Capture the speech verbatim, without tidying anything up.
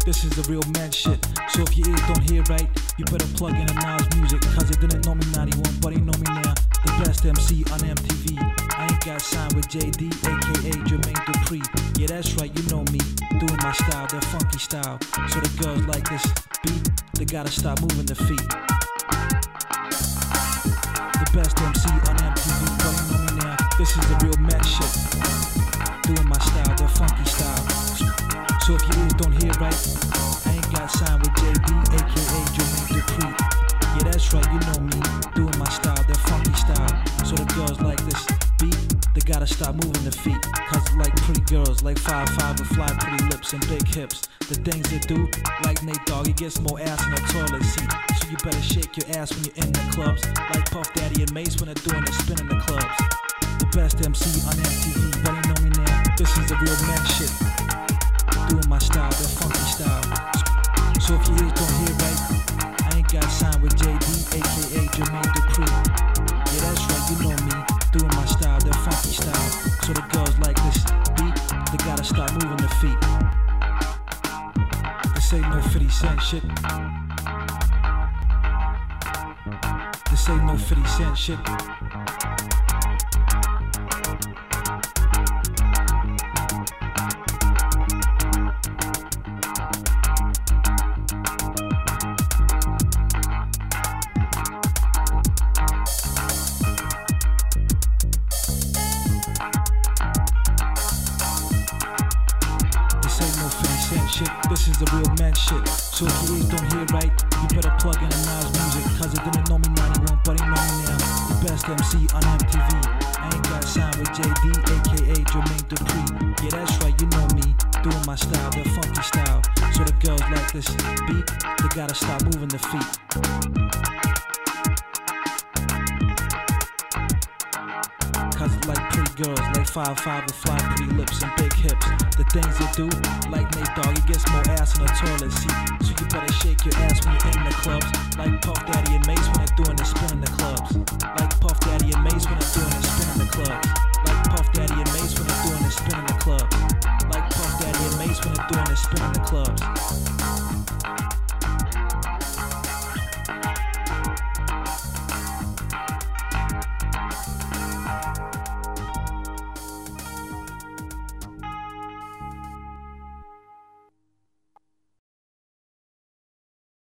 this is the real man shit. So if your ears don't hear right, you better plug in a Nas music. Cause they didn't know me ninety-one, but they know me now. The best M C on M T V. I ain't got signed with J D, aka Jermaine Dupri. Yeah, that's right, you know me. Doing my style, that funky style. So the girls like this beat, they gotta stop moving their feet. The best M C on M T V, but you know me now. This is the real Mac shit. Doing my style, that funky style. So if your ears don't hear right, I ain't got signed with J D, aka Jermaine Dupri. Yeah, that's right, you know me. Doing my style, that funky style. So the girls like this beat, they gotta stop moving their feet. Cause like pretty girls, like five five with fly pretty lips and big hips. The things they do, like Nate Dogg, he gets more ass in a toilet seat. So you better shake your ass when you're in the clubs. Like Puff Daddy and Mace when they're doing the spin in the clubs. The best M C on M T V, but you know me now. This is the real man shit. Doing my style, that funky style. So if your ears don't hear right, I ain't got signed with J D, aka Jermaine Dupri. Yeah, that's right, you know me. Doing my style, that funky style. So the girls like this beat, they gotta stop moving their feet. This ain't no fifty cent shit. This ain't no fifty cent shit. Shit. This is the real man shit. So if your ears don't hear right, you better plug in a Nas music. Cause they didn't know me ninety-one, but they know me now. The best M C on M T V. I ain't got signed with J D, aka Jermaine Dupri. Yeah, that's right, you know me. Doing my style, that funky style. So the girls like this beat, they gotta stop moving their feet. Cause like pretty girls, like five five with fly pretty lips and big hips. The things they do, like Nate Dogg, he gets more ass in a toilet seat. So you better shake your ass when you're in the clubs. Like Puff Daddy and Mace when they're doing the spin in the clubs. Like Puff Daddy and Mace when they're doing the spin in the clubs. Like Puff Daddy and Mace when they're doing the spin in the clubs. Like Puff Daddy and Mace when they're doing the spin in the clubs.